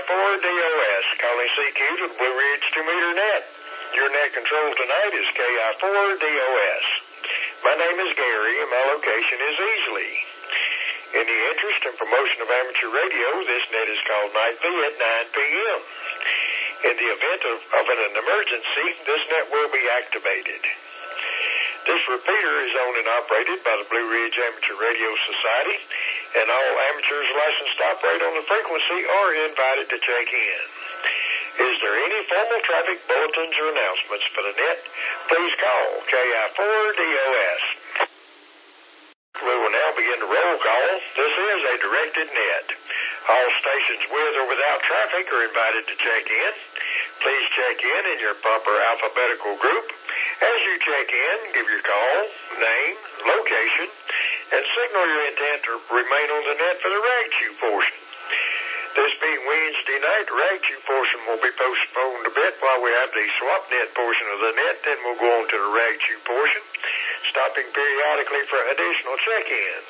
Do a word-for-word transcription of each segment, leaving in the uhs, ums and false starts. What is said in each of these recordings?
four D O S, calling C Q to the Blue Ridge two meter net. Your net control tonight is K I four D O S. My name is Gary, and my location is Easley. In the interest and promotion of amateur radio, this net is called Night V at nine p m In the event of, of an emergency, this net will be activated. This repeater is owned and operated by the Blue Ridge Amateur Radio Society, and all amateurs licensed to operate on the frequency are invited to check in. Is there any formal traffic bulletins or announcements for the net? Please call K I four D O S. We will now begin the roll call. This is a directed net. All stations with or without traffic are invited to check in. Please check in in your proper alphabetical group. As you check in, give your call, name, location, and signal your intent to remain on the net for the RAGQ portion. This being Wednesday night, the RAGQ portion will be postponed a bit while we have the swap net portion of the net. Then we'll go on to the RAGQ portion, stopping periodically for additional check-ins.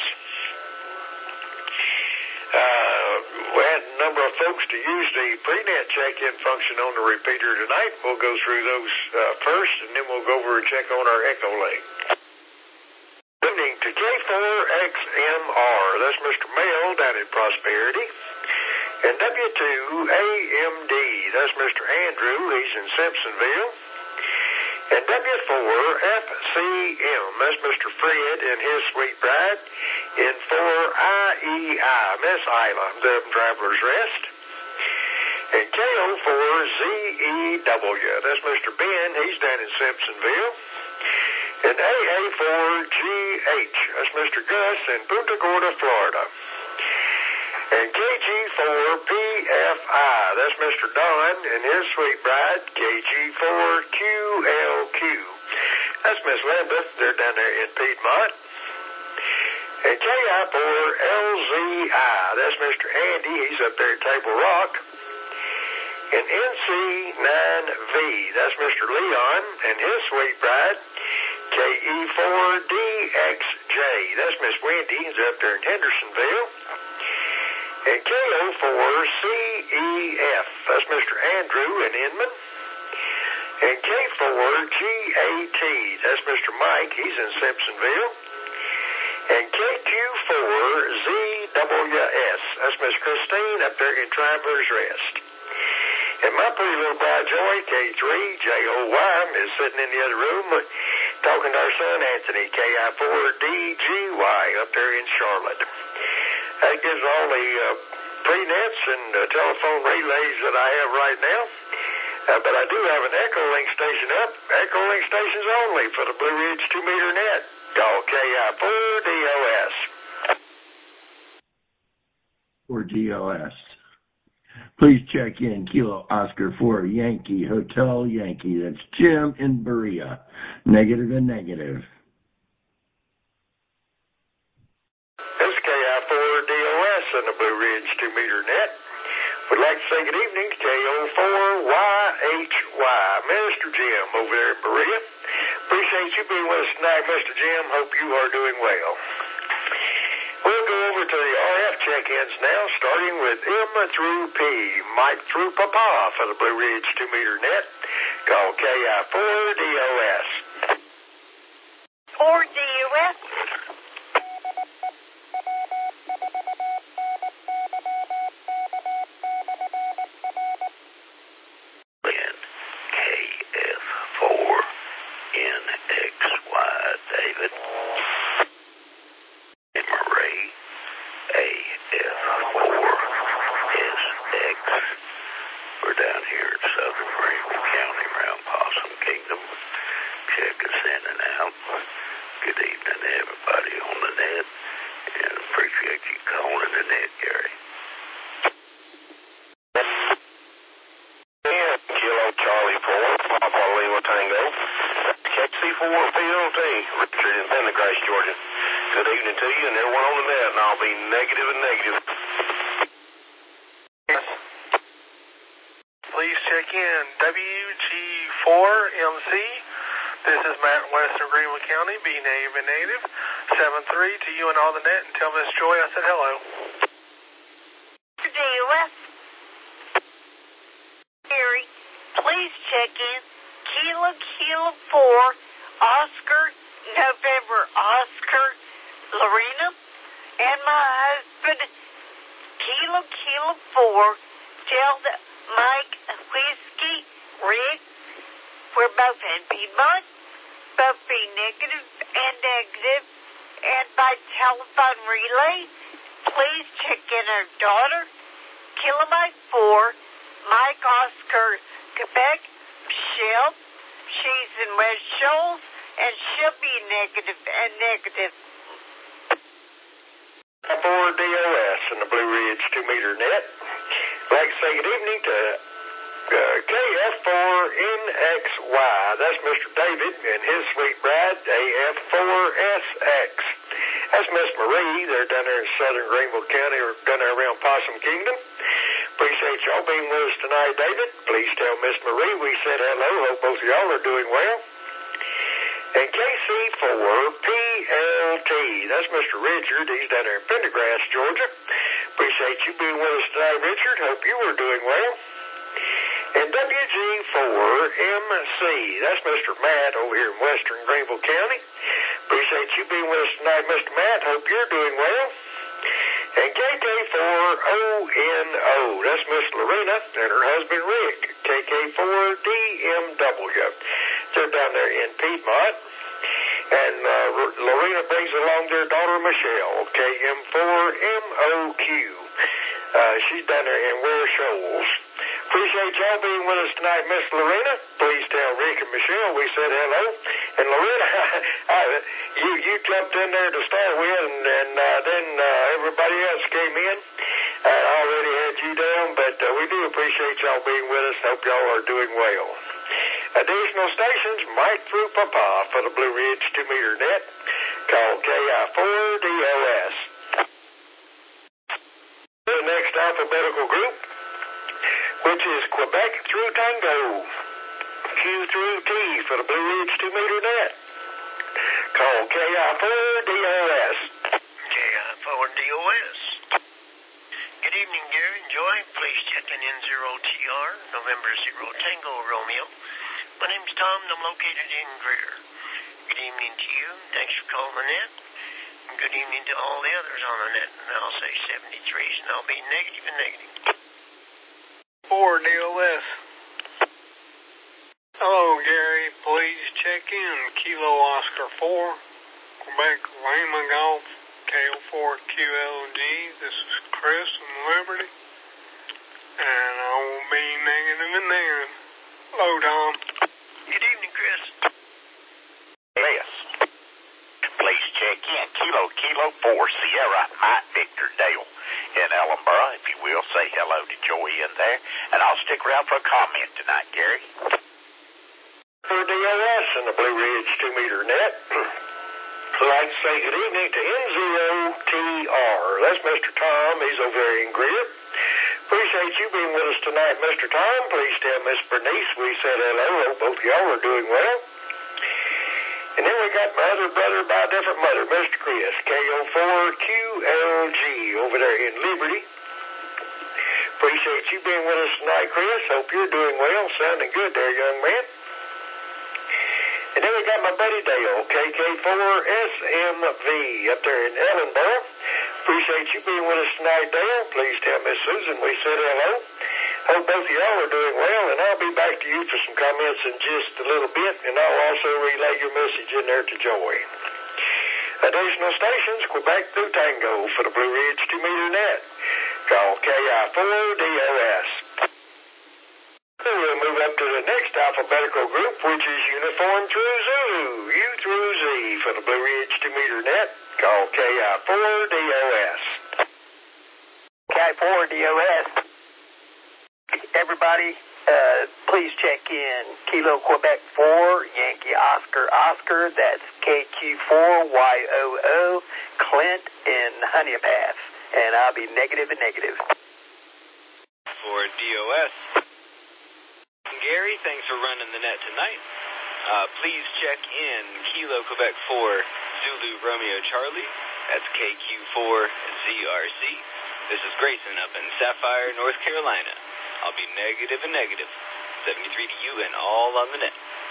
Uh, we had a number of folks to use the pre-net check-in function on the repeater tonight. We'll go through those uh, first, and then we'll go over and check on our echo link. Good evening to K four X M R. That's Mister Mail down in Prosperity. And W two A M D. That's Mister Andrew. He's in Simpsonville. And W four F C M, that's Mister Fred and his sweet bride, in four I E I, Miss Isla, the Traveler's Rest. And K O four Z E W, that's Mister Ben, he's down in Simpsonville. And A A four G H, that's Mister Gus in Punta Gorda, Florida. And K G four P F I, that's Mister Don and his sweet bride, K G four Q L Q. That's Miss Lambeth, they're down there in Piedmont. And K I four L Z I, that's Mister Andy, he's up there at Table Rock. And N C nine V, that's Mister Leon and his sweet bride, K E four D X J, that's Miss Wendy, he's up there in Hendersonville. And K O four C E F, that's Mister Andrew in Inman. And K four G A T, that's Mister Mike, he's in Simpsonville. And K Q four Z W S, that's Miss Christine up there in Traveler's Rest. And my pretty little bride Joy, K three J O Y, is sitting in the other room talking to our son Anthony, K I four D G Y, up there in Charlotte. That gives all the uh, pre-nets and uh, telephone relays that I have right now. Uh, but I do have an Echo Link station up. Echo Link stations only for the Blue Ridge two meter net. Call K I four D O S. four D O S. Please check in Kilo Oscar four Yankee Hotel Yankee. That's Jim in Berea. Negative and negative. In the Blue Ridge two meter net. Would like to say good evening to K O four Y H Y, Mister Jim over there in Berea. Appreciate you being with us tonight, Mister Jim. Hope you are doing well. We'll go over to the R F check-ins now, starting with M through P, Mike through Papa for the Blue Ridge two meter net. Call K I four D O S. four D O S. To you and all the net, and tell Miss Joy I said hello. D U S. please check in Kilo Kilo four, Oscar, November, Oscar, Lorena, and my husband, Kilo Kilo four, Delta Mike Whiskey, Rick. We're both in Piedmont, both be negative and negative, and by telephone relay, please check in our daughter, Kilo Mike four, Mike Oscar, Quebec, Michelle. She's in West Shoals, and she'll be negative and negative. four D O S in the Blue Ridge two meter net. I'd like to say good evening to uh, K F four N X Y. That's Mister David and his sweet bride, A F four S X. That's Miss Marie. They're down there in southern Greenville County, or down there around Possum Kingdom. Appreciate y'all being with us tonight, David. Please tell Miss Marie we said hello. Hope both of y'all are doing well. And K C four P L T, that's Mister Richard. He's down there in Pendergrass, Georgia. Appreciate you being with us tonight, Richard. Hope you are doing well. And W G four M C, that's Mister Matt over here in western Greenville County. Appreciate you being with us tonight, Mister Matt. Hope you're doing well. And K K four O N O, that's Miss Lorena and her husband Rick. K K four D M W, they're down there in Piedmont. And uh, Lorena brings along their daughter Michelle, K M four M O Q. Uh, she's down there in Ware Shoals. Appreciate y'all being with us tonight, Miss Lorena. Please tell Rick and Michelle we said hello. And Lorena, I, you you jumped in there to start with, and, and uh, then uh, everybody else came in. I uh, already had you down, but uh, we do appreciate y'all being with us. Hope y'all are doing well. Additional stations, Mike through Papa for the Blue Ridge two meter net. Call K I four D O S. The next alphabetical group, which is Quebec through Tango, Q through T for the Blue Ridge two meter net. Call K I four D O S. K I four D O S. Good evening, Gary and Joy. Please check in N zero T R, November zero Tango Romeo. My name's Tom, and I'm located in Greer. Good evening to you. Thanks for calling the net. And good evening to all the others on the net. And I'll say seventy-threes, and I'll be negative and negative. four D O S. Hello, Gary. Please check in Kilo Oscar four, Quebec Lima Golf, K O four Q L G. This is Chris from Liberty. And I will be negative and negative. Hello, Tom. Good evening, Chris. Yes. Please check in Kilo Kilo four Sierra Mike Victor Dale in Ellenboro. If you will, say hello to Joey in there. And I'll stick around for a comment tonight, Gary. For D O S in the Blue Ridge two meter net. I'd like to say good evening to N zero T R. That's Mister Tom. He's over there in Greer. Appreciate you being with us tonight, Mister Tom. Please tell Miss Bernice we said hello. Hope both of y'all are doing well. And then we got my other brother by a different mother, Mister Chris, K O four Q L G over there in Liberty. Appreciate you being with us tonight, Chris. Hope you're doing well. Sounding good there, young man. And then we got my buddy Dale, K K four S M V up there in Ellenboro. Appreciate you being with us tonight, Dale. Please tell Miss Susan we said hello. Hope both of y'all are doing well, and I'll be back to you for some comments in just a little bit, and I'll also relay your message in there to Joy. Additional stations, Quebec through Tango for the Blue Ridge two meter net. Call K I four D O S. We'll move up to the next alphabetical group, which is Uniform through Zulu, U through Z for the Blue Ridge two meter net. Call K I four D O S. K I four D O S. Everybody, uh, please check in Kilo Quebec four, Yankee Oscar Oscar. That's K Q four Y O O, Clint in Honey Path. And I'll be negative and negative. For D O S. Gary, thanks for running the net tonight. Uh, please check in Kilo Quebec four, Zulu Romeo Charlie. That's K Q four Z R C. This is Grayson up in Sapphire, North Carolina. I'll be negative and negative. seventy-three to you and all on the net.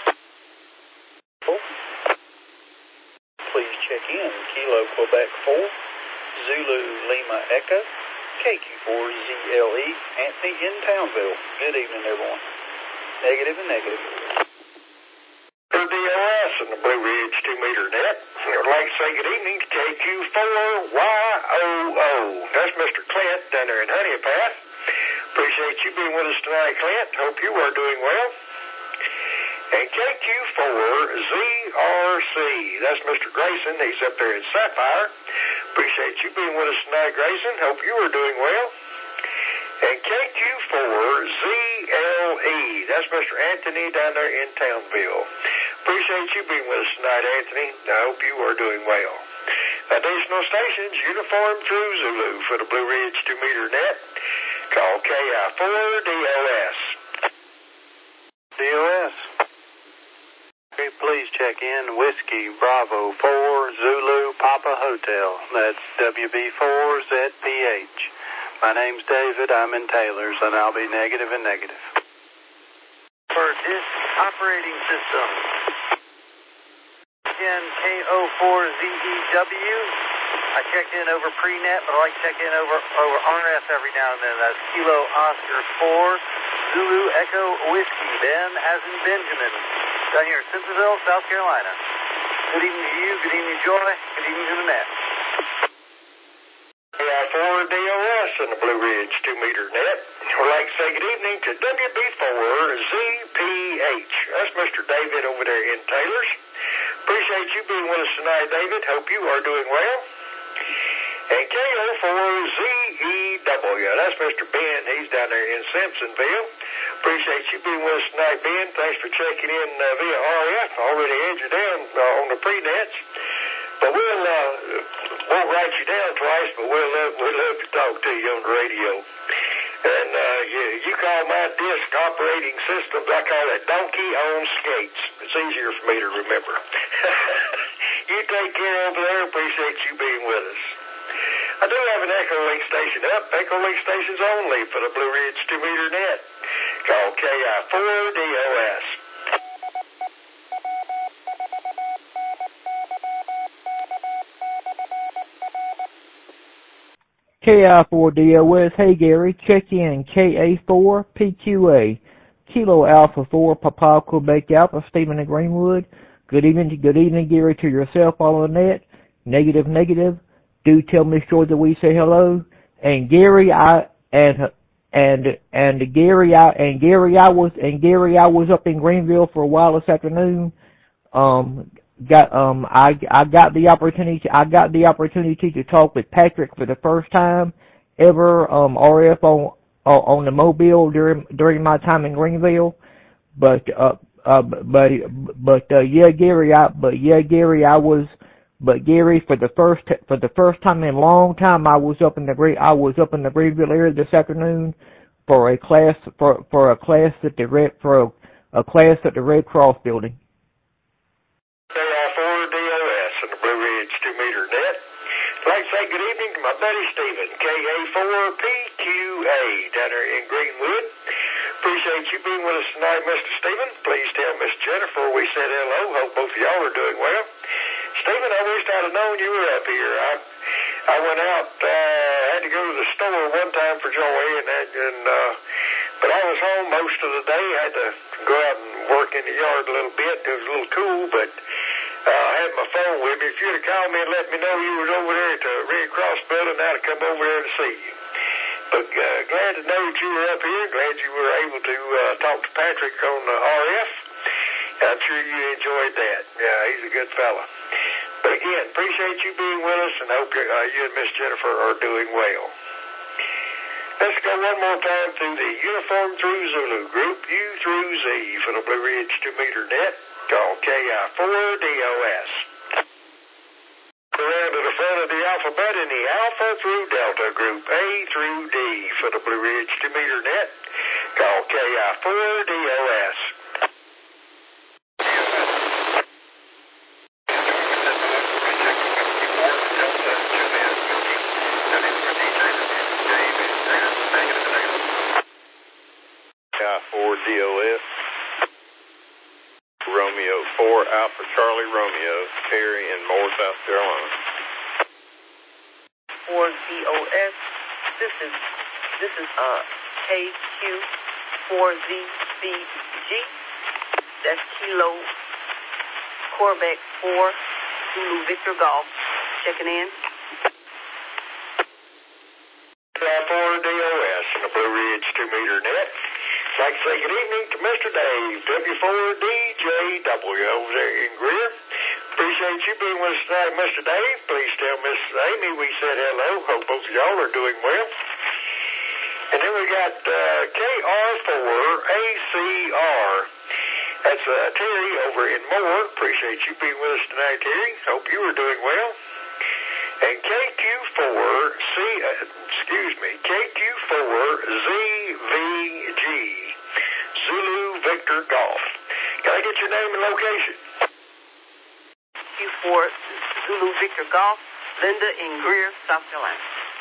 Please check in Kilo Quebec four, Zulu Lima Echo, K Q four Z L E, Anthony in Townville. Good evening, everyone. Negative and negative. For D O S and the Blue Ridge two meter net, I'd like to say good evening to K Q four Y O O. That's Mister Clint down there in Honey Path. Appreciate you being with us tonight, Clint. Hope you are doing well. And K Q four Z R C, that's Mister Grayson. He's up there in Sapphire. Appreciate you being with us tonight, Grayson. Hope you are doing well. And K Q four Z L E, that's Mister Anthony down there in Townville. Appreciate you being with us tonight, Anthony. I hope you are doing well. Additional stations, uniform through Zulu for the Blue Ridge two meter net. Call K I four D O S. D O S. Okay, please check in Whiskey Bravo four Zulu Papa Hotel. That's W B four Z P H. My name's David. I'm in Taylor's, and I'll be negative and negative. For this operating system, again, K O four Z E W. I checked in over pre-net, but I like to check in over, over R F every now and then. That's Kilo Oscar four, Zulu Echo Whiskey, Ben as in Benjamin, down here in Simpsonville, South Carolina. Good evening to you, good evening, Joy, good evening to the net. K I four D O S and the Blue Ridge two meter net. I'd like to say good evening to W B four Z P H. That's Mister David over there in Taylor's. Appreciate you being with us tonight, David. Hope you are doing well. And K O four Z E W, that's Mister Ben. He's down there in Simpsonville. Appreciate you being with us tonight, Ben. Thanks for checking in uh, via R F. Already had you down uh, on the pre-nets. But we'll, uh, won't write you down twice, but we'll love, we'll love to talk to you on the radio. And uh, you, you call my disc operating systems, I call it donkey on skates. It's easier for me to remember. You take care over there. Appreciate you being with us. I do have an Echo Link station up. Echo Link stations only for the Blue Ridge two meter net. Call K I four D O S. K I four D O S, hey Gary, check in K A four P Q A, Kilo Alpha four, Papa Quebec Alpha, Stephen in Greenwood. Good evening, good evening, Gary, to yourself all on the net. Negative, negative. Do tell Miss Joy that we say hello. And Gary, I and and and Gary, I and Gary, I was and Gary, I was up in Greenville for a while this afternoon. Um. Got um I I got the opportunity I got the opportunity to talk with Patrick for the first time ever um R F on on the Mobile during during my time in Greenville, but uh uh but but uh, yeah Gary I but yeah Gary I was but Gary for the first for the first time in a long time I was up in the Green I was up in the Greenville area this afternoon for a class for for a class at the Red for a, a class at the Red Cross building. K I four D O S and the Blue Ridge two meter net. I'd like to say good evening to my buddy Stephen, K A four P Q A, down there in Greenwood. Appreciate you being with us tonight, Mister Stephen. Please tell Miss Jennifer we said hello. Hope both of y'all are doing well. Stephen, I wished I'd have known you were up here. I I went out, uh, had to go to the store one time for Joey, and, and uh, but I was home most of the day. I had to go out and work in the yard a little bit. It was a little cool, but uh, I had my phone with me. If you'd have called me and let me know you was over there at the Red Cross building, I'd have come over there to see you. But uh, glad to know that you were up here. Glad you were able to uh, talk to Patrick on the R F. I'm sure you enjoyed that. Yeah, he's a good fella. But again, appreciate you being with us, and hope uh, you and Miss Jennifer are doing well. Let's go one more time through the Uniform Through Zulu Group, U through Z for the Blue Ridge two meter net. Call K I four D O S. Around to the front of the alphabet in the Alpha through Delta Group, A through D for the Blue Ridge two meter net. Call K I four D O S. K I I four D O S. Romeo four Alpha Charlie Romeo, Terry in Moore, South Carolina. four D O S. This is this is uh K Q four Z B G. That's Kilo Quebec four Zulu Victor Golf. Checking in. four D O S in the Blue Ridge two meter net. I'd like to say good evening to Mister Dave, W four D J W over there in Greer. Appreciate you being with us tonight, Mister Dave. Please tell Miss Amy we said hello. Hope both of y'all are doing well. And then we got uh, K R four A C R. That's uh, Terry over in Moore. Appreciate you being with us tonight, Terry. Hope you are doing well. And K Q four C, uh, excuse me, K Q four Z V G, Zulu Victor Golf. Can I get your name and location? Q four Zulu Victor Golf, Linda in Greer, South Carolina.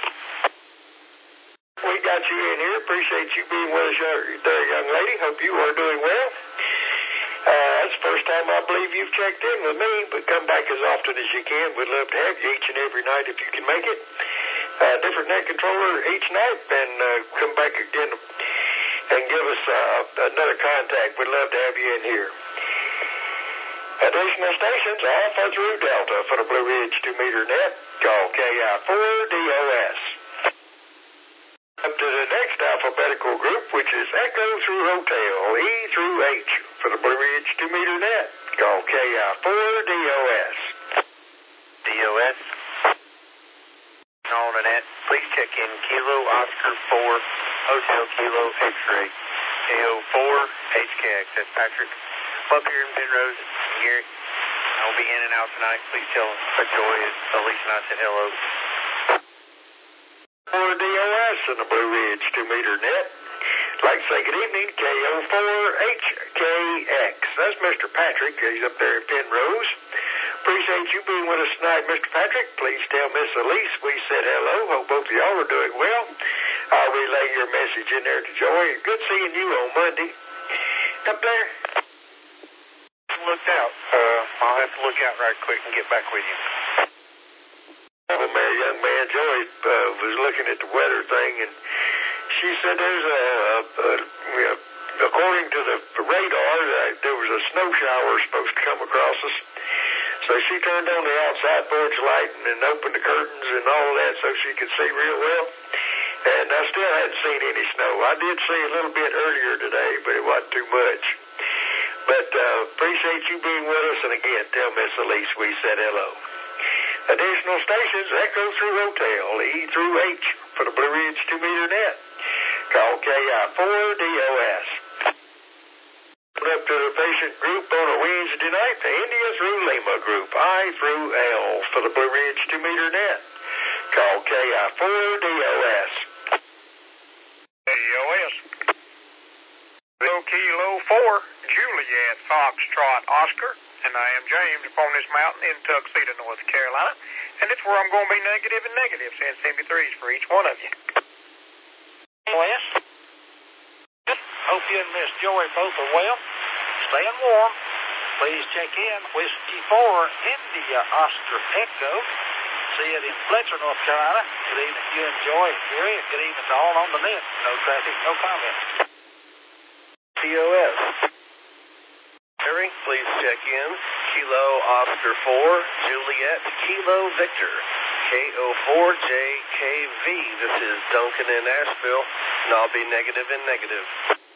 We got you in here. Appreciate you being with us there, young lady. Hope you are doing well. Uh, that's the first time I believe you've checked in with me, but come back as often as you can. We'd love to have you each and every night if you can make it. Uh, different net controller each night, and uh, come back again and give us uh, another contact. We'd love to have you in here. Additional stations Alpha through Delta for the Blue Ridge two meter net. Call K I four D O S. Up to the next alphabetical group, which is Echo through Hotel, E through H for the Blue Ridge two meter net. Call K I four D O S. D O S. On the net, please check in Kilo Oscar four Hotel Kilo X-ray. K O four H K X. That's Patrick. Up here in Penrose, Gary. I'll be in and out tonight. Please tell Joy Elise and I said hello. four D O S in the Blue Ridge two meter net. Like to say good evening, K O four H K X. That's Mister Patrick. He's up there in Penrose. Appreciate you being with us tonight, Mister Patrick. Please tell Miss Elise we said hello. Hope both of y'all are doing well. I'll relay your message in there to Joy. Good seeing you on Monday. Up there. Looked out. Uh, I'll have to look out right quick and get back with you. Oh, man, young man, Joey uh, was looking at the weather thing, and she said there's a, a, a you know, according to the radar, uh, there was a snow shower supposed to come across us. So she turned on the outside porch light and, and opened the curtains and all that so she could see real well. And I still hadn't seen any snow. I did see a little bit earlier today, but it wasn't too much. But uh, appreciate you being with us, and again, tell Miss Elise we said hello. Additional stations, Echo through Hotel, E through H for the Blue Ridge two meter net. Call K I four D O S. Put up to the patient group on a Wednesday night, the India through Lima group, I through L for the Blue Ridge two meter net. Call K I four D O S. D O S. Kilo four, Juliet Foxtrot Oscar. And I am James upon this mountain in Tuxedo, North Carolina. And it's where I'm going to be negative and negative. Send M P threes for each one of you. Wes, hope you and Miss Joy both are well. Staying warm. Please check in Whiskey four India Oscar Echo. See it in Fletcher, North Carolina. Good evening to you and Joy. Gary, good evening to all on the net. No traffic, no comment. D O S. Terry, please check in. Kilo Oscar four, Juliet, Kilo Victor, K O four J K V. This is Duncan in Asheville, and I'll be negative and negative.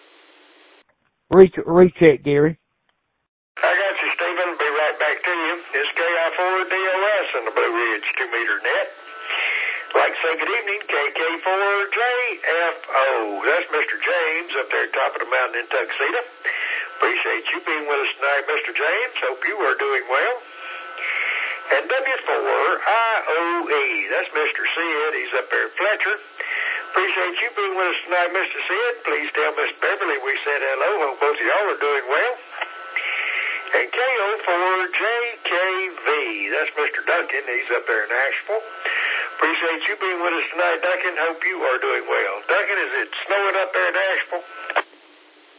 Re- recheck, Gary. I got you, Stephen. Be right back to you. It's K I four D O S in the Blue Ridge two meter net. Like to say good evening, K K four J F O. That's Mister James up there top of the mountain in Tuxedo. Appreciate you being with us tonight, Mister James. Hope you are doing well. And W four I O E. That's Mister Sid. He's up there at Fletcher. Appreciate you being with us tonight, Mister Sid. Please tell Miss Beverly we said hello. Hope both of y'all are doing well. And K O four J K V. That's Mister Duncan. He's up there in Asheville. Appreciate you being with us tonight, Duncan. Hope you are doing well. Duncan, is it snowing up there in Asheville?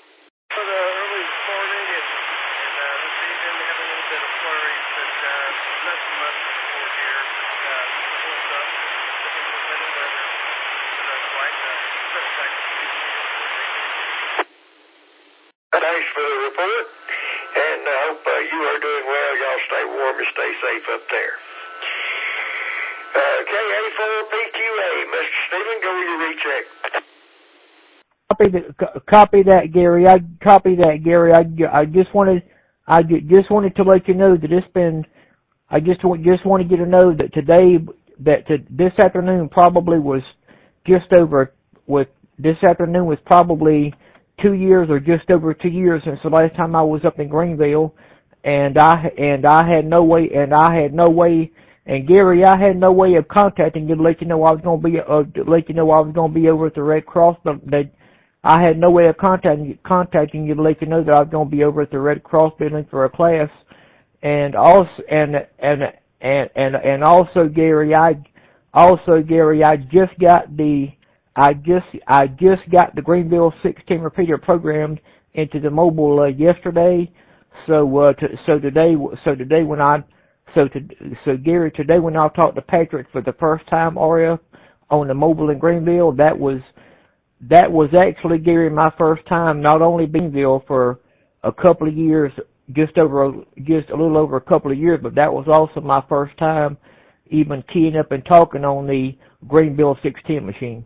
thanks for the report, and I hope uh, you are doing well. Y'all stay warm and stay safe up there. Uh, K A four P Q A, Mister Stephen, go with your recheck. Copy that, copy that, Gary. I copy that, Gary. I, I just wanted, I just wanted to let you know that it's been. I just just wanted you to know that today, that to, this afternoon probably was just over. With this afternoon was probably two years or just over two years since the last time I was up in Greenville, and I and I had no way, and I had no way. And Gary, I had no way of contacting you to let you know I was going to be, uh, to let you know I was going to be over at the Red Cross. But that I had no way of contacting you, contacting you to let you know that I was going to be over at the Red Cross building for a class. And also, and and and and and also, Gary, I also Gary, I just got the, I just I just got the Greenville sixteen repeater programmed into the mobile uh, yesterday. So uh, to, so today, so today when I So, to, so Gary, today when I talked to Patrick for the first time, Aria, on the mobile in Greenville, that was that was actually, Gary, my first time not only being in Greenville for a couple of years, just over just a little over a couple of years, but that was also my first time even keying up and talking on the Greenville sixteen machine.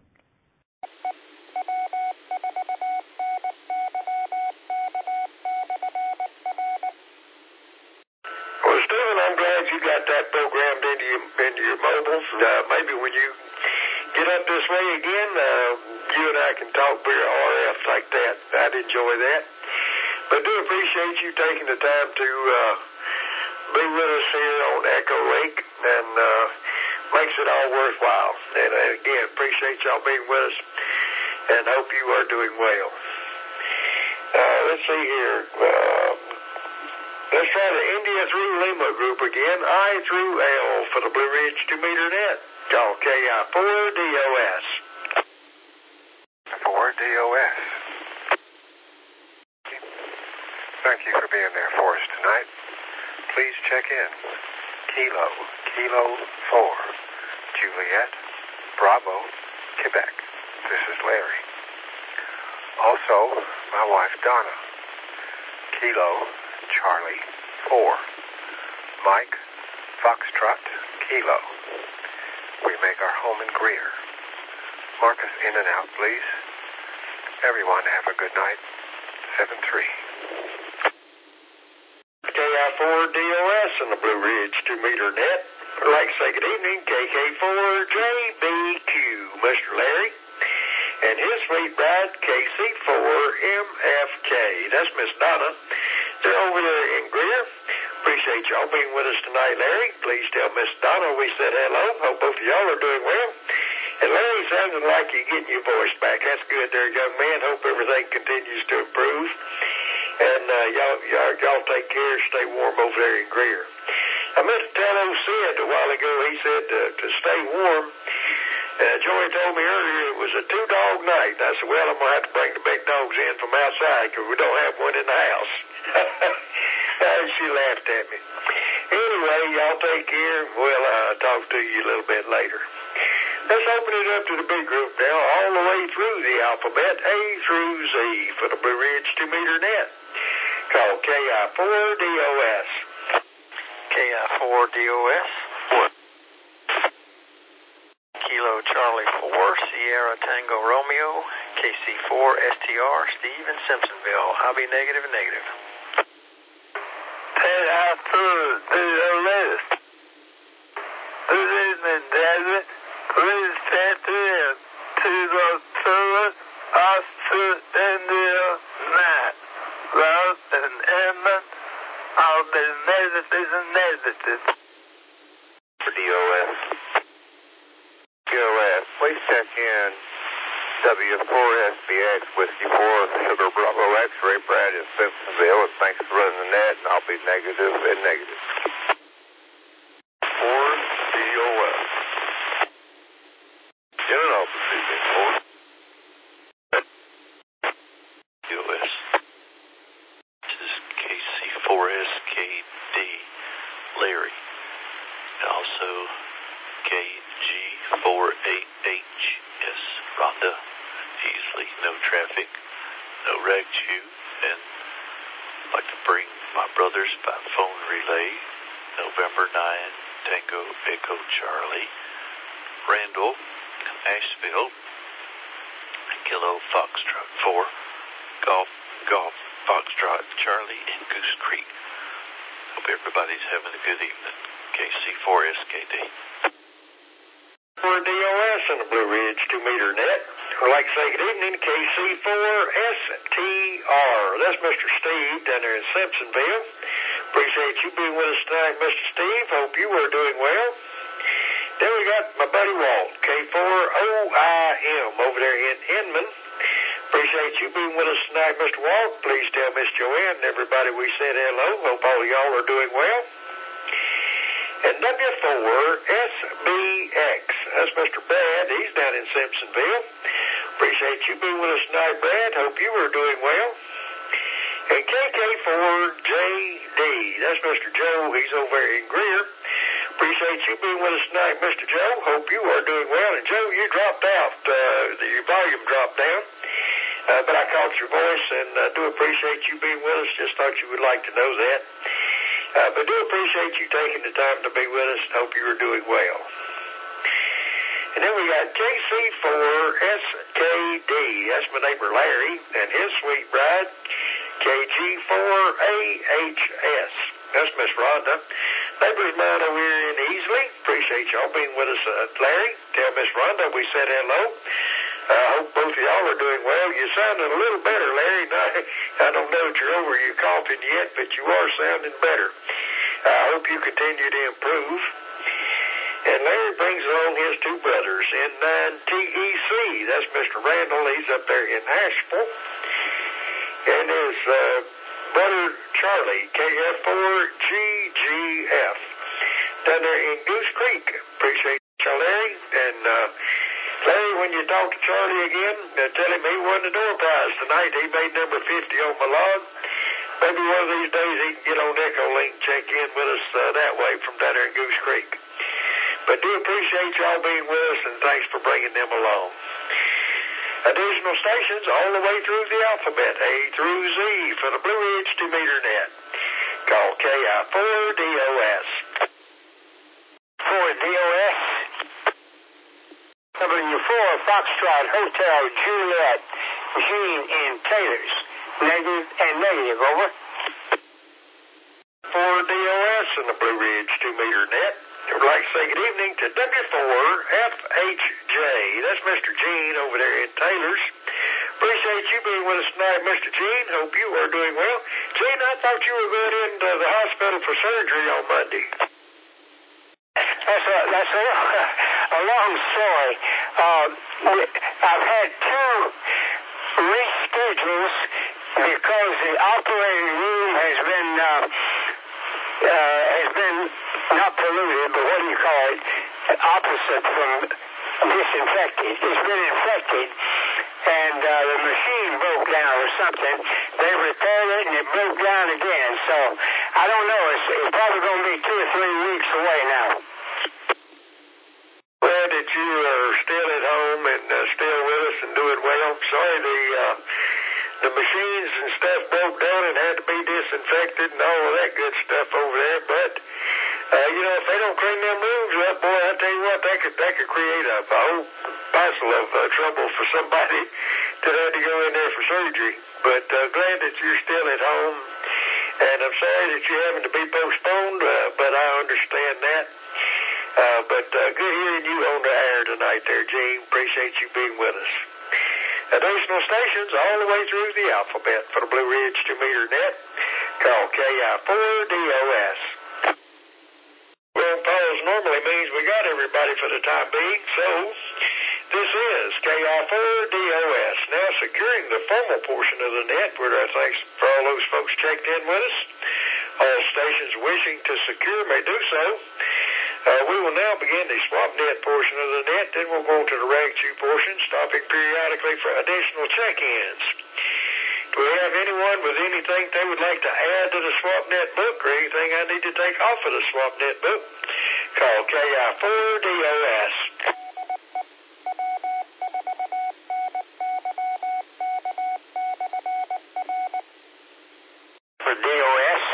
You got that programmed into your, into your mobiles. Uh, maybe when you get up this way again, uh, you and I can talk via R F like that. I'd enjoy that. But do appreciate you taking the time to uh, be with us here on Echo Lake, and uh, makes it all worthwhile. And uh, again, appreciate y'all being with us, and hope you are doing well. Uh, let's see here. Uh, Let's try the India through Lima group again. I through L for the Blue Ridge two meter net. Call K I four D O S. four D O S. Thank you for being there for us tonight. Please check in. Kilo, Kilo four, Juliet, Bravo, Quebec. This is Larry. Also, my wife Donna. Kilo, Charlie, four. Mike, Foxtrot, Kilo. We make our home in Greer. Mark us in and out, please. Everyone have a good night. seven three. K I four D O S and the Blue Ridge two meter net. I'd like to say good evening, K K four J B Q, Mister Larry, and his sweet bride, K C four M F K. That's Miss Donna. They're over there in Greer. Appreciate y'all being with us tonight, Larry. Please tell Miss Donna we said hello. Hope both of y'all are doing well. And Larry, sounding like you're getting your voice back. That's good there, young man. Hope everything continues to improve. And uh, y'all, y'all, y'all take care. Stay warm over there in Greer. I meant to tell old Sid a while ago. He said to, to stay warm. Uh, Joey told me earlier it was a two-dog night. I said, well, I'm going to have to bring the big dogs in from outside because we don't have one in the house. And she laughed at me. Anyway, y'all take care. We'll uh, talk to you a little bit later. Let's open it up to the big group now, all the way through the alphabet, A through Z, for the Blue Ridge two meter net. Call K I four D O S. K I four D O S. Kilo Charlie four, Sierra Tango Romeo, K C four S T R, Steve in Simpsonville. I'll be negative and negative. K I four D O S. Good evening, David. Please check in to the tourist Oscar India Night. Love and Edmund. I'll be negative and negative. D O S. D O S, please check in W four S B X Whiskey four Sugar Bravo X-Ray Brad in Simpsonville, and thanks for running the net, and I'll be negative and negative. four D O S. In and out this evening, four. D O S. This is K C four S K D Larry. And also K G four eight H S Rhonda. Easily, no traffic, no rag chew, and I'd like to bring my brothers by phone relay, November ninth, Tango Echo Charlie, Randall, Asheville, Kilo Foxtrot four, Golf, Golf, Foxtrot Charlie, and Goose Creek. Hope everybody's having a good evening. K C four S K D. For D O S and the Blue Ridge two meter net. I'd like to say good evening to K C four S T R. That's Mister Steve down there in Simpsonville. Appreciate you being with us tonight, Mister Steve. Hope you are doing well. Then we got my buddy Walt, K four O I M over there in Inman. Appreciate you being with us tonight, Mister Walt. Please tell Miss Joanne and everybody we said hello. Hope all of y'all are doing well. And W four S B X, that's Mister Brad. He's down in Simpsonville. Appreciate you being with us tonight, Brad. Hope you are doing well. And K K four J D, that's Mister Joe. He's over there in Greer. Appreciate you being with us tonight, Mister Joe. Hope you are doing well. And Joe, you dropped out. Uh, your volume dropped down. Uh, but I caught your voice, and I uh, do appreciate you being with us. Just thought you would like to know that. Uh, but do appreciate you taking the time to be with us, and hope you are doing well. And then we got K C four S K D. That's my neighbor Larry and his sweet bride, K G four A H S. That's Miss Rhonda. Neighbors of mine over here in Easley. Appreciate y'all being with us, uh, Larry. Tell Miss Rhonda we said hello. I uh, hope both of y'all are doing well. You're sounding a little better, Larry. I, I don't know that you're over your coughing yet, but you are sounding better. I uh, hope you continue to improve. And Larry brings along his two brothers, N nine T E C. That's Mister Randall. He's up there in Asheville. And his uh, brother Charlie, K F four G G F, down there in Goose Creek. Appreciate you, Larry. And uh, Larry, when you talk to Charlie again, uh, tell him he won the door prize tonight. He made number fifty on my log. Maybe one of these days he can get on Echolink and check in with us uh, that way from down there in Goose Creek. But do appreciate y'all being with us, and thanks for bringing them along. Additional stations all the way through the alphabet, A through Z, for the Blue Ridge two meter net. Call K I four D O S. For D O S, W four Foxtrot Hotel Juliet, Jean in Taylors. Negative and negative, over. For D O S and the Blue Ridge two meter net. I would like to say good evening to W four F H J. That's Mister Gene over there in Taylors. Appreciate you being with us tonight, Mister Gene. Hope you are doing well. Gene, I thought you were going into the hospital for surgery on Monday. That's a, that's a, a long story. Um, I've had two reschedules because the operating room has been uh, uh, has been not polluted, but what do you call it? Opposite from disinfected. It's been infected, and uh, the machine broke down or something. They repaired it, and it broke down again. So I don't know. It's, it's probably going to be two or three weeks away now. Glad that you are still at home and uh, still with us and doing well. Sorry the uh, the machines and stuff broke down and had to be disinfected and all of that good stuff over there. But uh, you know, if they don't clean them rooms up, boy, I tell you what, that could that could create a, a whole parcel of uh, trouble for somebody that had to go in there for surgery. But uh, glad that you're still at home, and I'm sorry that you're having to be postponed. Uh, but I understand that. Uh, but uh, good hearing you on the air tonight there, Gene. Appreciate you being with us. Additional stations all the way through the alphabet for the Blue Ridge two meter net. Call K I four D O S. Well, pause normally means we got everybody for the time being, so this is K I four D O S. Now securing the formal portion of the net, where uh, thanks for all those folks checked in with us. All stations wishing to secure may do so. Uh, we will now begin the swap net portion of the net, then we'll go to the rag chew portion, stopping periodically for additional check-ins. Do we have anyone with anything they would like to add to the swap net book, or anything I need to take off of the swap net book? Call K I four D O S. For D O S.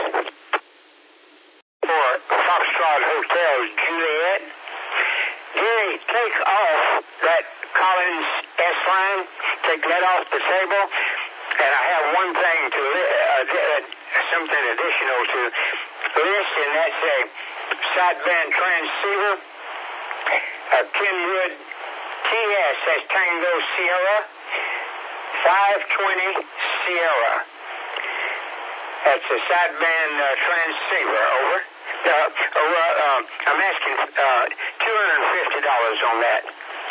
For Foxtrot Hotel Juliet. Gary, take off that Collins S line. Take that off the table. And I have one thing to li- uh, uh, something additional to list, and that's a sideband transceiver, a Kenwood T S, that's Tango Sierra, five twenty Sierra. That's a sideband uh, transceiver, over. Uh, over uh, I'm asking uh, two hundred fifty dollars on that.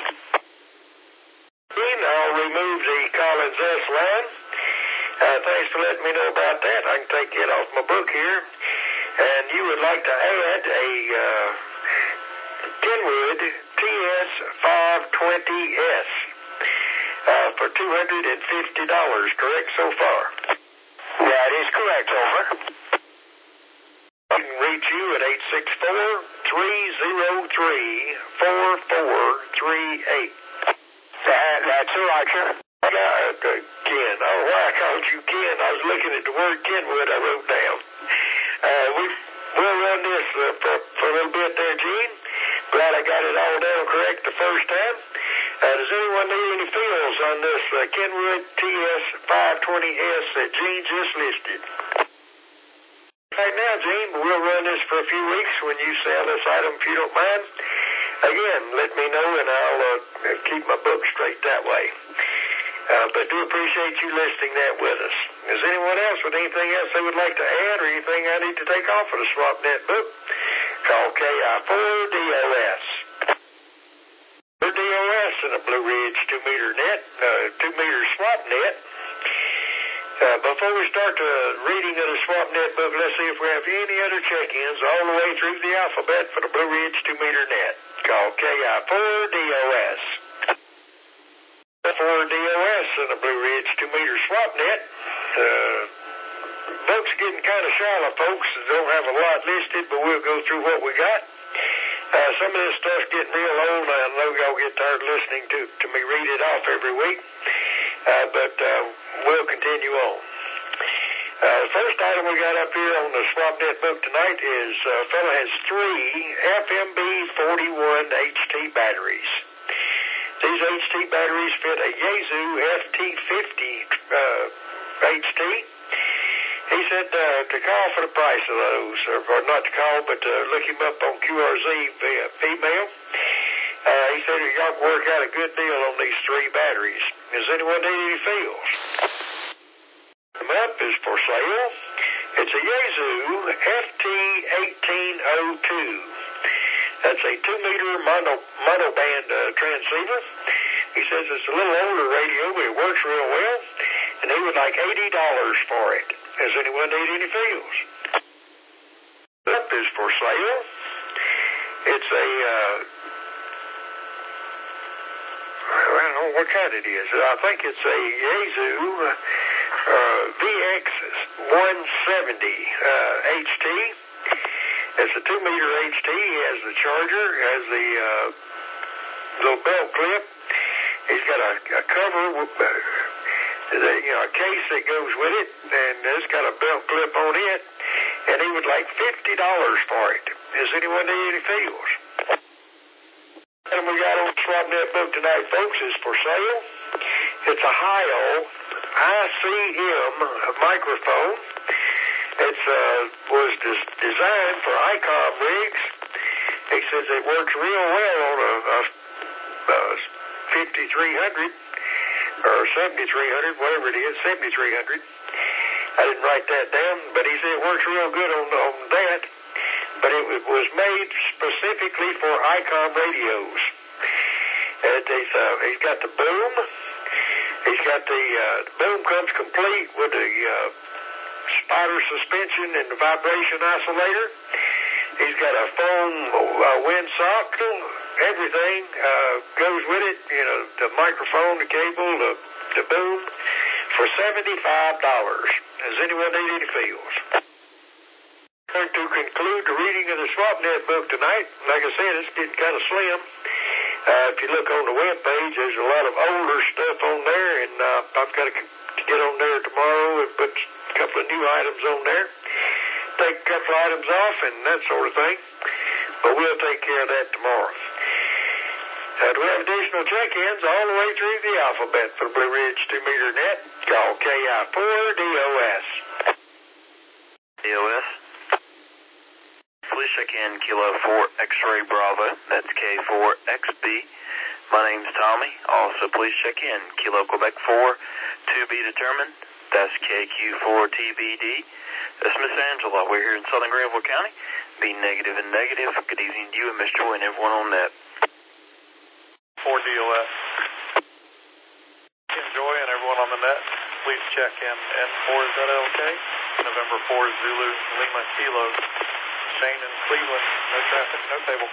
I'll remove the Collins S line. Uh, thanks for letting me know about that. I can take it off my book here. And you would like to add a uh, Kenwood T S five twenty S uh, for two hundred fifty dollars, correct so far? That is correct, over. I can reach you at eight six four, three oh three, four four three eight. That, that's a Roger. Uh, Ken. Oh, why I called you Ken? I was looking at the word Kenwood I wrote down. Uh, we, we'll run this uh, for, for a little bit there, Gene. Glad I got it all down correct the first time. Uh, does anyone need any fills on this uh, Kenwood T S five twenty S that Gene just listed? Right now, Gene, we'll run this for a few weeks when you sell this item, if you don't mind. Again, let me know, and I'll uh, keep my book straight that way. Uh, but do appreciate you listing that with us. Is anyone else with anything else they would like to add or anything I need to take off of the SwapNet book? Call K I four D O S. For D O S and a Blue Ridge two meter net, uh, two meter SwapNet. Uh, before we start the reading of the SwapNet book, let's see if we have any other check-ins all the way through the alphabet for the Blue Ridge two meter net. Call K I four D O S. For D O S and a Blue Ridge two meter SwapNet. Uh, book's getting kind of shallow, folks. Don't have a lot listed, but we'll go through what we got. Uh, some of this stuff's getting real old. I know y'all get tired of listening to, to me read it off every week, uh, but uh, we'll continue on. Uh, the first item we got up here on the SwapNet book tonight is a uh, fellow has three F M B forty-one H T batteries. These H T batteries fit a Yaesu F T fifty uh, H T. He said uh, to call for the price of those, or, or not to call, but to look him up on Q R Z via email. Uh, he said y'all can work out a good deal on these three batteries. Does anyone need any fills? Them up is for sale. It's a Yaesu F T eighteen oh two. That's a two meter mono, mono band uh, transceiver. He says it's a little older radio, but it works real well, and he would like eighty dollars for it. Does anyone need any fills? Up is for sale. It's a, uh, I don't know what kind it is. I think it's a Yaesu uh, V X one seventy uh, H T. It's a two meter H T. He has the charger, has the uh, little belt clip. He's got a, a cover with, uh, the, you know, a case that goes with it, and it's got a belt clip on it, and he would like fifty dollars for it. Does anyone need any fills? And we got on SwapNet book tonight, folks, is for sale. It's a Heil I C M microphone. It's uh, was des- designed for ICOM rigs. He says it works real well on a, a, a fifty-three hundred or seventy-three hundred, whatever it is, seventy-three hundred. I didn't write that down, but he said it works real good on, on that. But it was made specifically for ICOM radios. And he's, uh, he's got the boom. He's got the, uh, the boom comes complete with the uh, spider suspension and the vibration isolator. He's got a foam uh, windsock. Everything uh, goes with it. You know, the microphone, the cable, the, the boom, for seventy-five dollars. Does anyone need any fills? Going to conclude the reading of the SwapNet book tonight. Like I said, it's getting kind of slim. Uh, if you look on the web page, there's a lot of older stuff on there, and uh, I've got to get on there tomorrow and put a couple of new items on there, take a couple of items off and that sort of thing. But we'll take care of that tomorrow. Uh, do we have additional check-ins all the way through the alphabet for Blue Ridge two meter net? Call K I four D O S. D O S. Please check in Kilo four X-Ray Bravo. That's K four X B. My name's Tommy. Also, please check in Kilo Quebec four, to be determined. That's K Q four T B D. That's Miss Angela. We're here in Southern Granville County. Be negative and negative. Good evening to you and Mister Joy and everyone on net. four D O S. Joy and everyone on the net, please check in N four Z L K, November four Zulu Lima Kilo. Shane in Cleveland, no traffic, no table.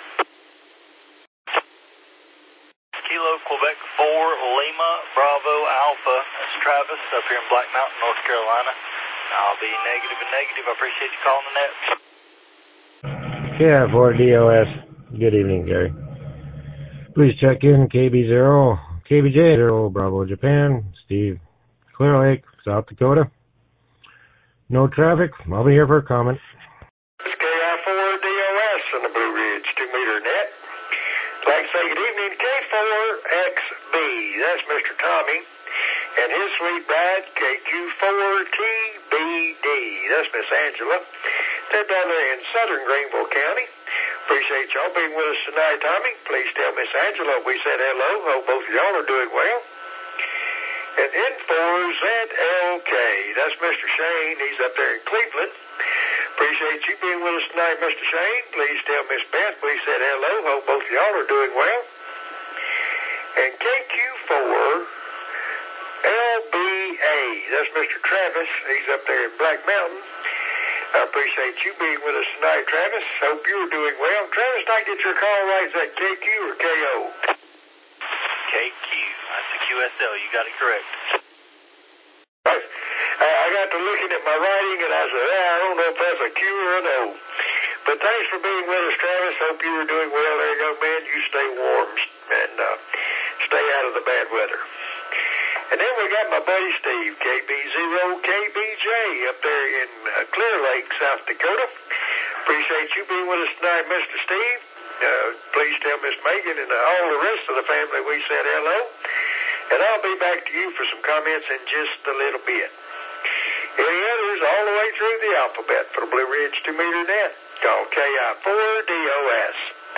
Kilo Quebec four Lima Bravo Alpha. That's Travis up here in Black Mountain, North Carolina. I'll be negative and negative. I appreciate you calling the net. Yeah, four D O S. Good evening, Gary. Please check in K B zero, K B J zero, Bravo Japan, Steve, Clear Lake, South Dakota. No traffic. I'll be here for a comment. It's K I four D O S on the Blue Ridge two meter net. I'd like to say good evening, K four X B. That's Mister Tommy. And his sweet bride, K Q four T B D. That's Miss Angela. They're down there in Southern Greenville County. Appreciate y'all being with us tonight, Tommy. Please tell Miss Angela we said hello. Hope both of y'all are doing well. And N four Z L K. That's Mister Shane. He's up there in Cleveland. Appreciate you being with us tonight, Mister Shane. Please tell Miss Beth we said hello. Hope both of y'all are doing well. And K Q four L B A. That's Mister Travis. He's up there in Black Mountain. I appreciate you being with us tonight, Travis. Hope you're doing well. Travis, did I get your call right? Is that K Q or K O? K Q. That's the Q S L. You got it correct. Right. Uh, I got to looking at my writing and I said, ah, I don't know if that's a Q or an O. But thanks for being with us, Travis. Hope you were doing well there, young man. You stay warm and uh, stay out of the bad weather. And then we got my buddy Steve, K B zero K B J, up there in uh, Clear Lake, South Dakota. Appreciate you being with us tonight, Mister Steve. Uh, please tell Miss Megan and uh, all the rest of the family we said hello. And I'll be back to you for some comments in just a little bit. Any others all the way through the alphabet for the Blue Ridge two meter net? Call K I four D O S.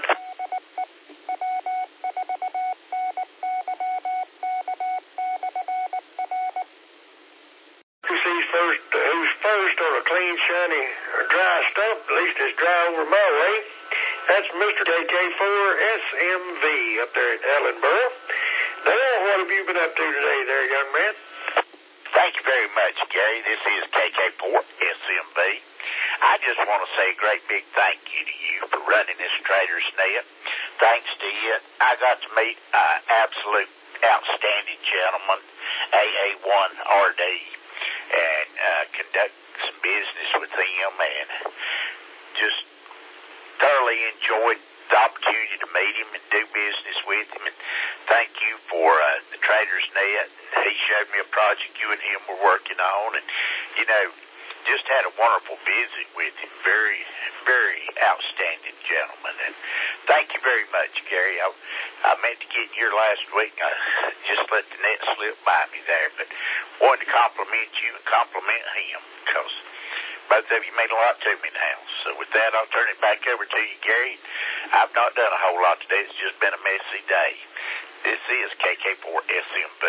First, uh, who's first on a clean, shiny, or dry stump, at least it's dry over my way. That's Mister K K four S M V up there in Ellenboro. Now, what have you been up to today there, young man? Thank you very much, Gary. This is K K four S M V. I just want to say a great big thank you to you for running this Trader's Net. Thanks to you, I got to meet an absolute outstanding gentleman, A A one R D. And uh, conduct some business with him and just thoroughly enjoyed the opportunity to meet him and do business with him. And thank you for uh, the Trader's Net. He showed me a project you and him were working on, and you know, just had a wonderful visit with him. Very, very outstanding gentleman. And thank you very much, Gary. I, I meant to get here last week. I just let the net slip by me there, but wanted to compliment you and compliment him because both of you mean a lot to me now. So with that, I'll turn it back over to you, Gary. I've not done a whole lot today. It's just been a messy day. This is K K four S M V.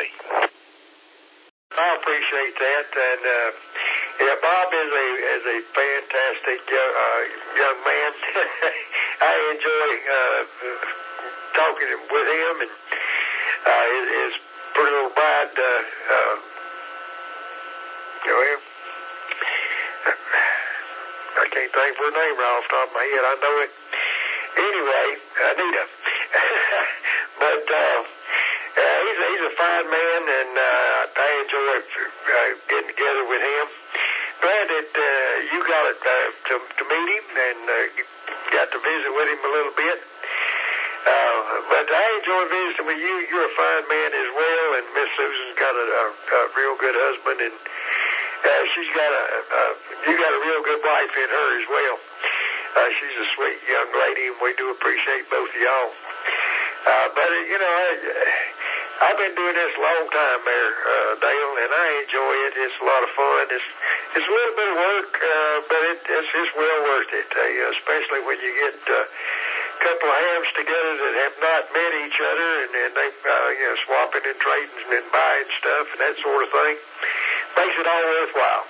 I appreciate that, and uh, yeah, Bob is a is a fantastic young, uh, young man. I enjoy uh, talking with him, and uh, his, his pretty little bride. Uh, uh, you know, I can't think of her name right off the top of my head. I know it. Anyway, Anita. but. Uh, Uh, he's, a, he's a fine man, and uh, I enjoy uh, getting together with him. Glad that uh, you got uh, to, to meet him and uh, got to visit with him a little bit. Uh, but I enjoy visiting with you. You're a fine man as well, and Miss Susan's got a, a, a real good husband, and uh, she's got a, a you got a real good wife in her as well. Uh, she's a sweet young lady, and we do appreciate both of y'all. Uh, but uh, you know, I, I've been doing this a long time there, uh, Dale, and I enjoy it. It's a lot of fun. It's it's a little bit of work, uh, but it, it's it's well worth it, uh, especially when you get uh, a couple of hams together that have not met each other, and, and they uh, you know swapping and trading and buying stuff and that sort of thing. Makes it all worthwhile.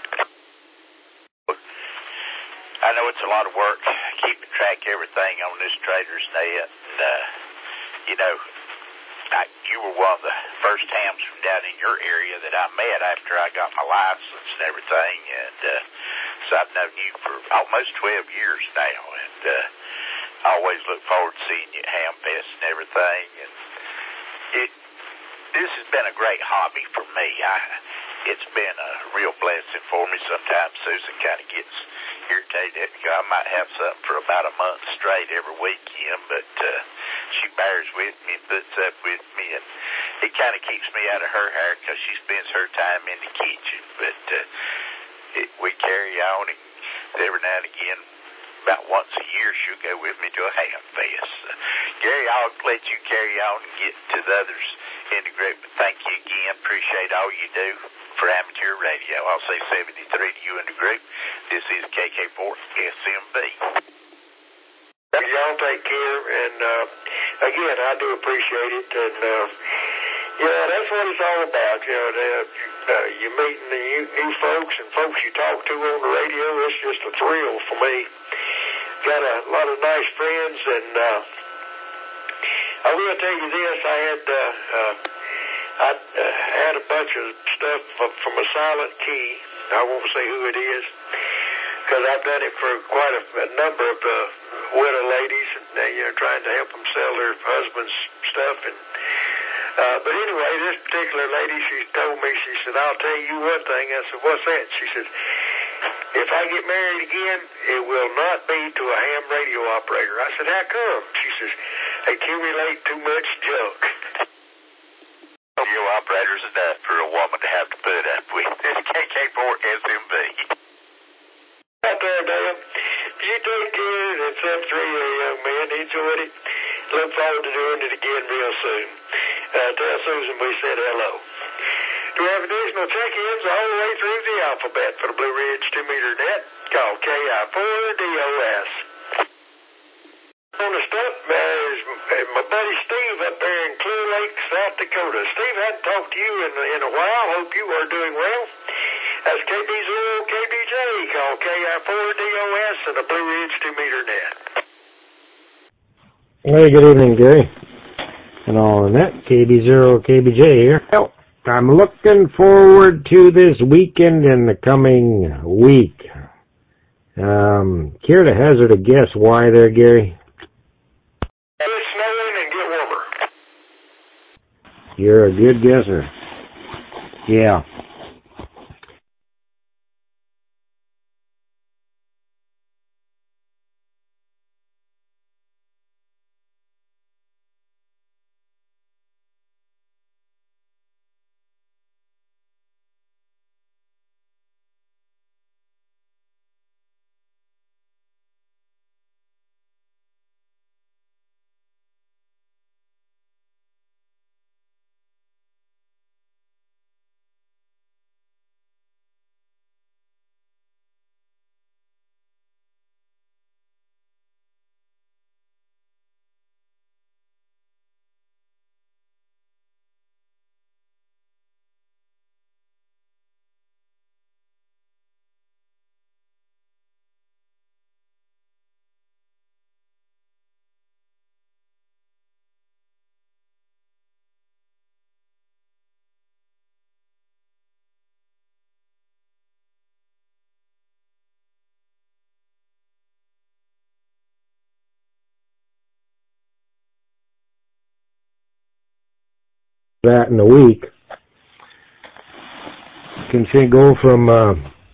I know it's a lot of work keeping track of everything on this Trader's Net, and uh, you know. I, you were one of the first hams from down in your area that I met after I got my license and everything, and uh, so I've known you for almost twelve years now, and uh, I always look forward to seeing you at Ham Fest and everything, and it this has been a great hobby for me. I, it's been a real blessing for me. Sometimes Susan kind of gets irritated because I might have something for about a month straight every weekend, but uh, she bears with me and puts up with me, and it kind of keeps me out of her hair because she spends her time in the kitchen. But uh, it, we carry on, and every now and again, about once a year, she'll go with me to a ham fest. Uh, Gary, I'll let you carry on and get to the others in the group, but thank you again. Appreciate all you do for amateur radio. I'll say seventy-three to you in the group. This is K K four S M B. Y'all take care, and uh, again, I do appreciate it, and uh, yeah, that's what it's all about. You know, the, uh, you meeting the new, new folks and folks you talk to on the radio. It's just a thrill for me. Got a lot of nice friends, and uh, I will tell you this: I had uh, uh, I uh, had a bunch of stuff from, from a Silent Key. I won't say who it is, because I've done it for quite a, a number of uh, widow ladies, and uh, you know, trying to help them sell their husband's stuff. And uh, but anyway, this particular lady, she told me, she said, "I'll tell you one thing." I said, "What's that?" She said, "If I get married again, it will not be to a ham radio operator." I said, "How come?" She says, "Accumulate too much junk." Radio operators enough for a woman to have to put up with. This is K K four S M B. Out there, Dale. You take care and set free a young man. Enjoyed it. Look forward to doing it again real soon. Uh, tell Susan we said hello. Do we have additional check-ins all the way through the alphabet for the Blue Ridge two meter net? Call K I four D O S. On the stuff, uh, is my buddy Steve up there in Clear Lake, South Dakota. Steve, I hadn't talked to you in, in a while. Hope you are doing well. That's K B zero K B J. Call K I four D O S and the Blue Ridge two meter net. Hey, good evening, Gary. And all in that, K B zero K B J here. Well, I'm looking forward to this weekend and the coming week. Um, care to hazard a guess why there, Gary? It's snowing and get warmer. You're a good guesser. Yeah. That in a week can say go from uh,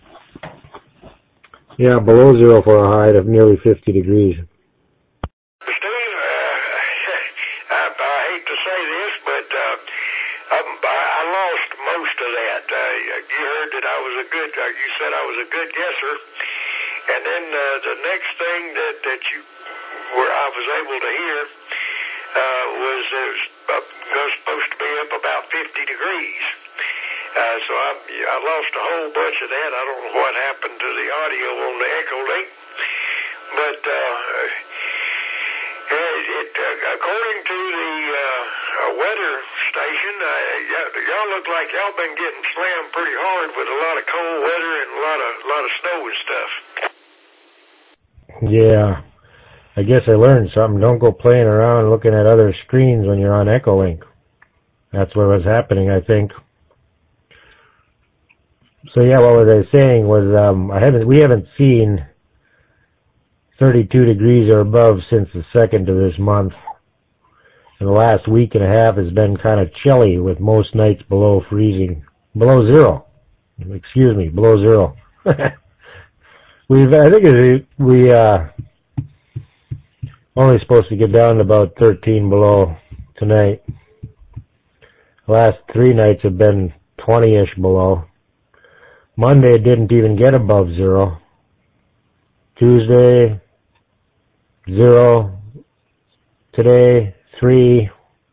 yeah below zero for a high of nearly fifty degrees. Steve, uh, you heard that I was a good, uh, you said I was a good guesser. And then uh, the next thing that, that you, where I was able to hear, uh, was it was, uh, was supposed to be up about fifty degrees. Uh, so I, I lost a whole bunch of that. I don't know what happened to the audio on the Echo Link. But uh, it, it, uh, according to the uh, weather station, uh, y- y'all look like y'all been getting slammed pretty hard with a lot of cold weather and a lot of lot of snow and stuff. Yeah, I guess I learned something. Don't go playing around looking at other screens when you're on Echolink. That's what was happening, I think. So yeah, what was I saying was um, I haven't we haven't seen thirty-two degrees or above since the second of this month. And the last week and a half has been kind of chilly with most nights below freezing, below zero. Excuse me, below zero. We've I think it, we uh, only supposed to get down to about thirteen below tonight. The last three nights have been twenty-ish below. Monday didn't even get above zero. Tuesday, zero. Today, three.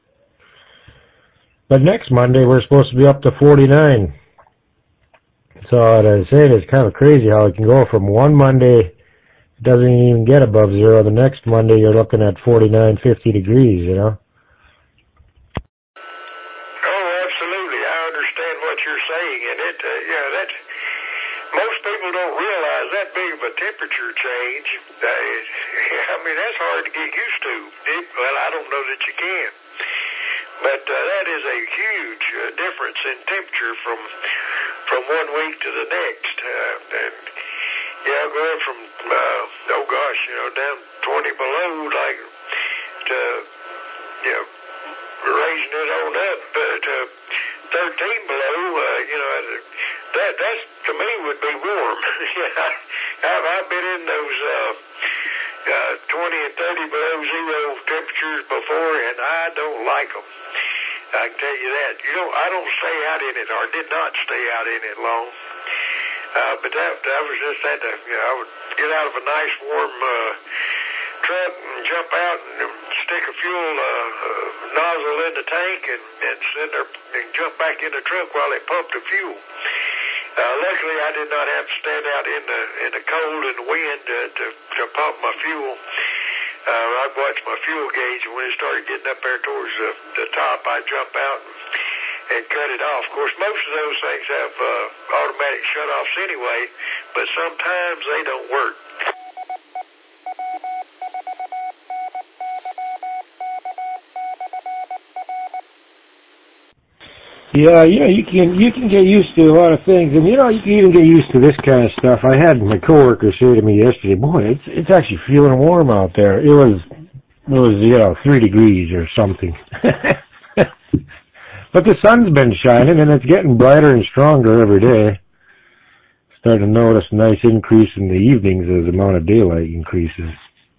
But next Monday, we're supposed to be up to forty-nine. So what I said, it's kind of crazy how it can go from one Monday, it doesn't even get above zero. The next Monday, you're looking at forty-nine, fifty degrees, you know? Oh, absolutely. I understand what you're saying. And it, uh, yeah, that, most people don't realize that big of a temperature change. Uh, it, I mean, that's hard to get used to. It, well, I don't know that you can. But uh, that is a huge uh, difference in temperature from from one week to the next. Uh, and, yeah, going from, uh, oh gosh, you know, down twenty below, like, to, you know, raising it on up uh, to thirteen below, uh, you know, that, that's, to me, would be warm. Yeah, I've, I've been in those uh, uh, twenty and thirty below zero temperatures before, and I don't like them. I can tell you that. You know, I don't stay out in it, or did not stay out in it long. Uh, but that, that was just that, uh, you know, I would get out of a nice warm uh, truck and jump out and stick a fuel uh, uh, nozzle in the tank and, and sit there and jump back in the truck while they pumped the fuel. Uh, luckily, I did not have to stand out in the in the cold and the wind uh, to to pump my fuel. Uh, I'd watch my fuel gauge, and when it started getting up there towards the, the top, I'd jump out and, and cut it off. Of course, most of those things have uh, automatic shutoffs anyway, but sometimes they don't work. Yeah, you know, you can you can get used to a lot of things, and you know, you can even get used to this kind of stuff. I had my coworker say to me yesterday, "Boy, it's it's actually feeling warm out there." It was it was you know three degrees or something, but the sun's been shining and it's getting brighter and stronger every day. Starting to notice a nice increase in the evenings as the amount of daylight increases.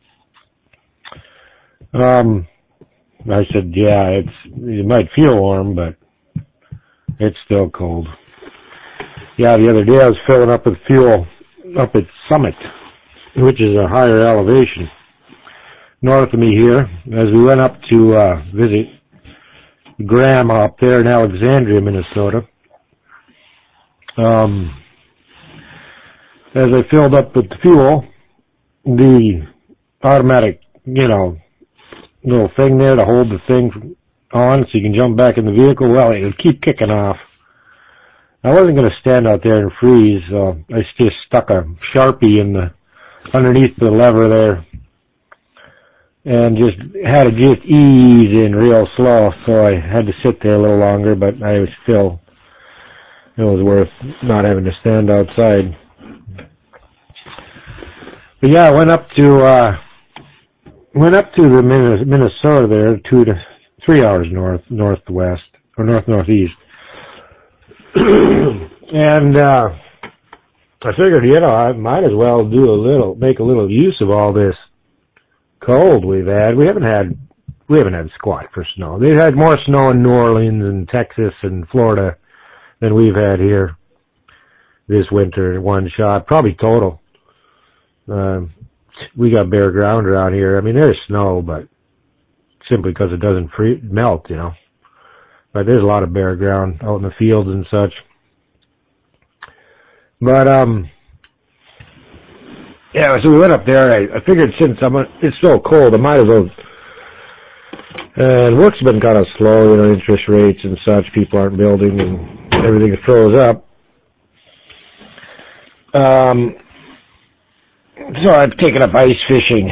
Um, I said, "Yeah, it's it might feel warm, but it's still cold." Yeah, the other day I was filling up with fuel up at Summit, which is a higher elevation north of me here, as we went up to uh, visit Grandma up there in Alexandria, Minnesota. Um, as I filled up with the fuel, the automatic, you know, little thing there to hold the thing on so you can jump back in the vehicle, well, it would keep kicking off. I wasn't going to stand out there and freeze, so I just stuck a Sharpie in the underneath the lever there and just had to just ease in real slow, so I had to sit there a little longer, but I was still, it was worth not having to stand outside. But yeah, I went up to, uh, went up to the Minnesota there, two to three hours north, northwest, or north-northeast. And, uh, I figured, you know, I might as well do a little, make a little use of all this cold we've had. We haven't had, we haven't had squat for snow. They've had more snow in New Orleans and Texas and Florida than we've had here. this winter in one shot, probably total. Um, we got bare ground around here. I mean, there's snow, but simply because it doesn't free, melt, you know. But there's a lot of bare ground out in the fields and such. But, um, yeah, so we went up there. I, I figured since I'm, it's so cold, I might as well. And work's been kind of slow, you know, interest rates and such. People aren't building and everything froze up. Um, so I've taken up ice fishing.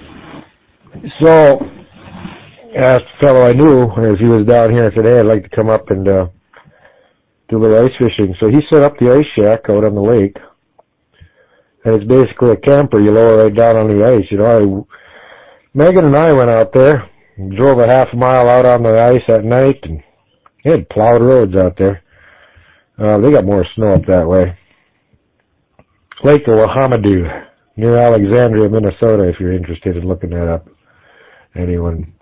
So I asked a fellow I knew, as he was down here today, I'd like to come up and uh, do a little ice fishing. So he set up the ice shack out on the lake. And it's basically a camper. You lower right down on the ice. You know, I, Megan and I went out there and drove a half mile out on the ice at night, and they had plowed roads out there. Uh, they got more snow up that way. Lake Wahamadoo, near Alexandria, Minnesota, if you're interested in looking that up. Anyone.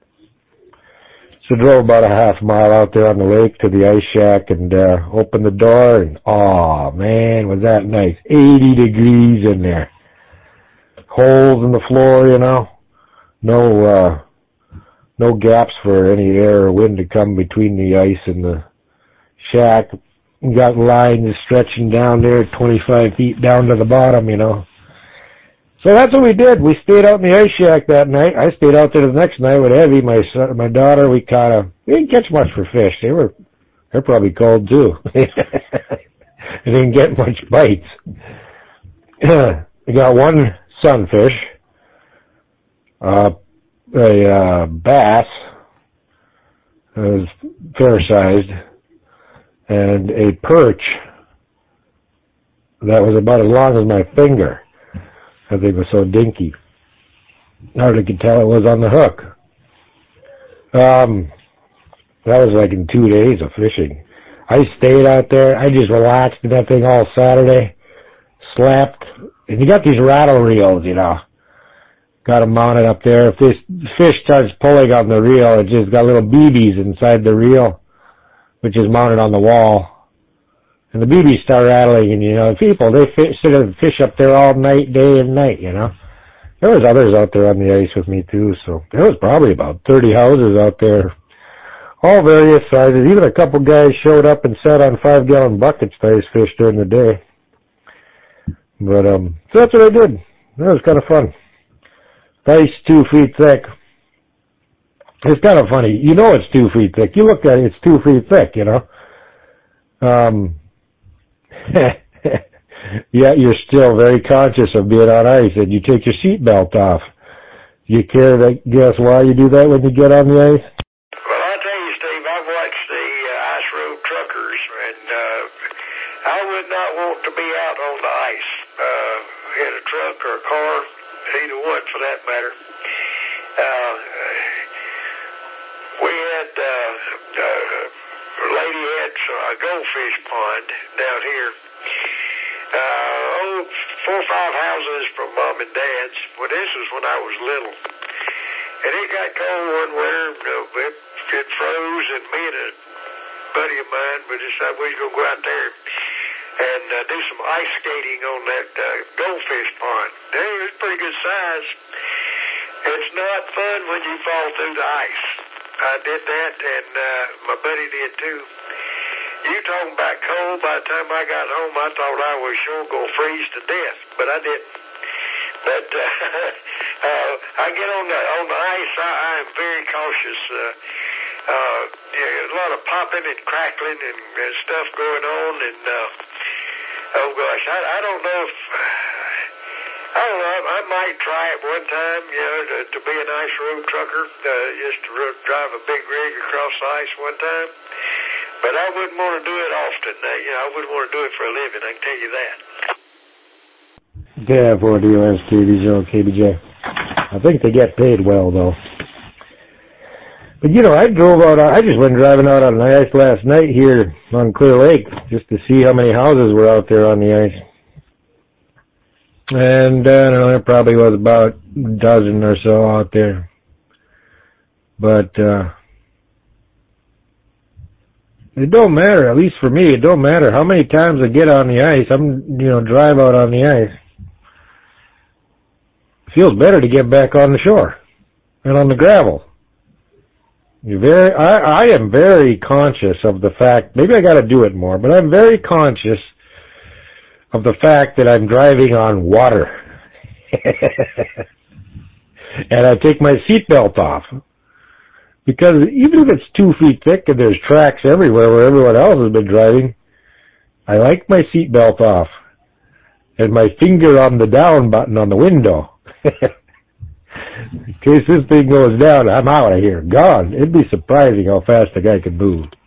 So drove about a half mile out there on the lake to the ice shack and uh, opened the door, and oh man, was that nice. eighty degrees in there. Holes in the floor, you know. No, uh, no gaps for any air or wind to come between the ice and the shack. We got lines stretching down there twenty-five feet down to the bottom, you know. So that's what we did. We stayed out in the ice shack that night. I stayed out there the next night with Evie, my son, my daughter. We caught a, we didn't catch much for fish. They were, they're probably cold too. They didn't get much bites. We got one sunfish, uh, a, uh, bass, it was fair sized, and a perch that was about as long as my finger. I think it was so dinky. Hardly could tell it was on the hook. Um, that was like in two days of fishing. I stayed out there. I just relaxed in that thing all Saturday. Slept. And you got these rattle reels, you know. Got them mounted up there. If this fish starts pulling on the reel, it just got little B Bs inside the reel, which is mounted on the wall. And the B Bs start rattling, and, you know, people, they fish, sit and fish up there all night, day and night, you know. There was others out there on the ice with me, too, so there was probably about thirty houses out there, all various sizes. Even a couple guys showed up and sat on five-gallon buckets to ice fish during the day. But, um, so that's what I did. That was kind of fun. Ice two feet thick. It's kind of funny. You know it's two feet thick. You look at it, it's two feet thick, you know. Um... Yet you're still very conscious of being on ice, and you take your seatbelt off. Do you care to guess why you do that when you get on the ice? Well, I'll tell you, Steve, I've watched the uh, ice road truckers, and uh, I would not want to be out on the ice uh, in a truck or a car, either one for that matter. Uh, we had, uh, uh, a lady had a goldfish pond down here. Uh, oh, four or five houses from Mom and Dad's. Well, this was when I was little. And it got cold one winter. Uh, it, it froze, and me and a buddy of mine, we decided we was going to go out there and uh, do some ice skating on that uh, goldfish pond. It was pretty good size. It's not fun when you fall through the ice. I did that, and uh, my buddy did too. You talking about cold, by the time I got home, I thought I was sure going to freeze to death, but I didn't. But uh, uh, I get on the on the ice, I, I am very cautious. Uh, uh, yeah, a lot of popping and crackling and, and stuff going on, and uh, oh gosh, I, I don't know if... I don't know, I might try it one time, you know, to, to be an ice road trucker, uh, just to r- drive a big rig across the ice one time. But I wouldn't want to do it often. Uh, you know, I wouldn't want to do it for a living, I can tell you that. Yeah, for D O S, K B J, K B J. I think they get paid well, though. But, you know, I drove out, I just went driving out on the ice last night here on Clear Lake just to see how many houses were out there on the ice. And, uh, I don't know, there probably was about a dozen or so out there. But, uh, It don't matter, at least for me, it don't matter how many times I get on the ice. I'm, you know, drive out on the ice. It feels better to get back on the shore and on the gravel. You're very, I, I am very conscious of the fact, maybe I got to do it more, but I'm very conscious of the fact that I'm driving on water. And I take my seatbelt off. Because even if it's two feet thick and there's tracks everywhere where everyone else has been driving, I like my seatbelt off and my finger on the down button on the window. In case this thing goes down, I'm out of here. Gone. It'd be surprising how fast a guy can move.